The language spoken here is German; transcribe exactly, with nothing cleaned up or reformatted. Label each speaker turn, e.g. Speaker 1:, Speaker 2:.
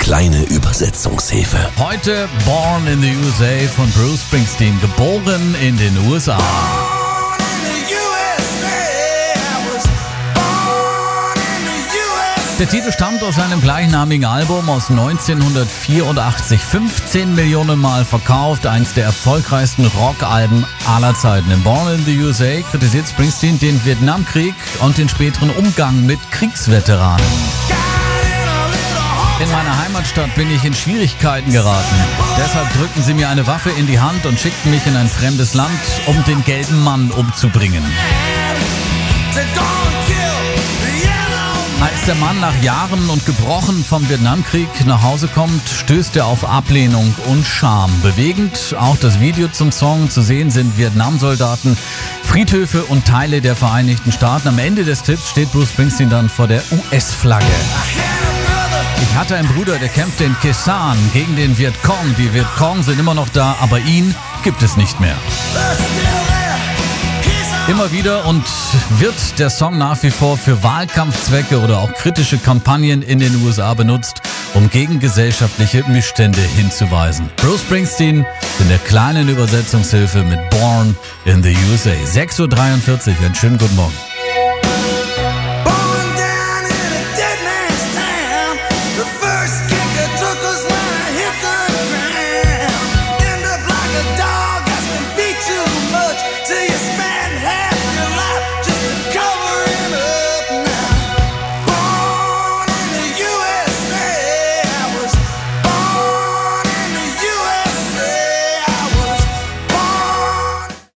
Speaker 1: kleine Übersetzungshilfe.
Speaker 2: Heute Born in the U S A von Bruce Springsteen, geboren in den U S A. Der Titel stammt aus seinem gleichnamigen Album aus neunzehnhundertvierundachtzig. fünfzehn Millionen Mal verkauft, eins der erfolgreichsten Rockalben aller Zeiten. In Born in the U S A kritisiert Springsteen den Vietnamkrieg und den späteren Umgang mit Kriegsveteranen. In meiner Heimatstadt bin ich in Schwierigkeiten geraten. Deshalb drückten sie mir eine Waffe in die Hand und schickten mich in ein fremdes Land, um den gelben Mann umzubringen. Als der Mann nach Jahren und gebrochen vom Vietnamkrieg nach Hause kommt, stößt er auf Ablehnung und Scham. Bewegend auch das Video zum Song. Zu sehen sind Vietnamsoldaten, Friedhöfe und Teile der Vereinigten Staaten. Am Ende des Clips steht Bruce Springsteen dann vor der U S-Flagge. Ich hatte einen Bruder, der kämpfte in Khe Sanh gegen den Vietcong. Die Vietcong sind immer noch da, aber ihn gibt es nicht mehr. Immer wieder und wird der Song nach wie vor für Wahlkampfzwecke oder auch kritische Kampagnen in den U S A benutzt, um gegen gesellschaftliche Missstände hinzuweisen. Bruce Springsteen in der kleinen Übersetzungshilfe mit Born in the U S A. sechs Uhr dreiundvierzig, einen schönen guten Morgen.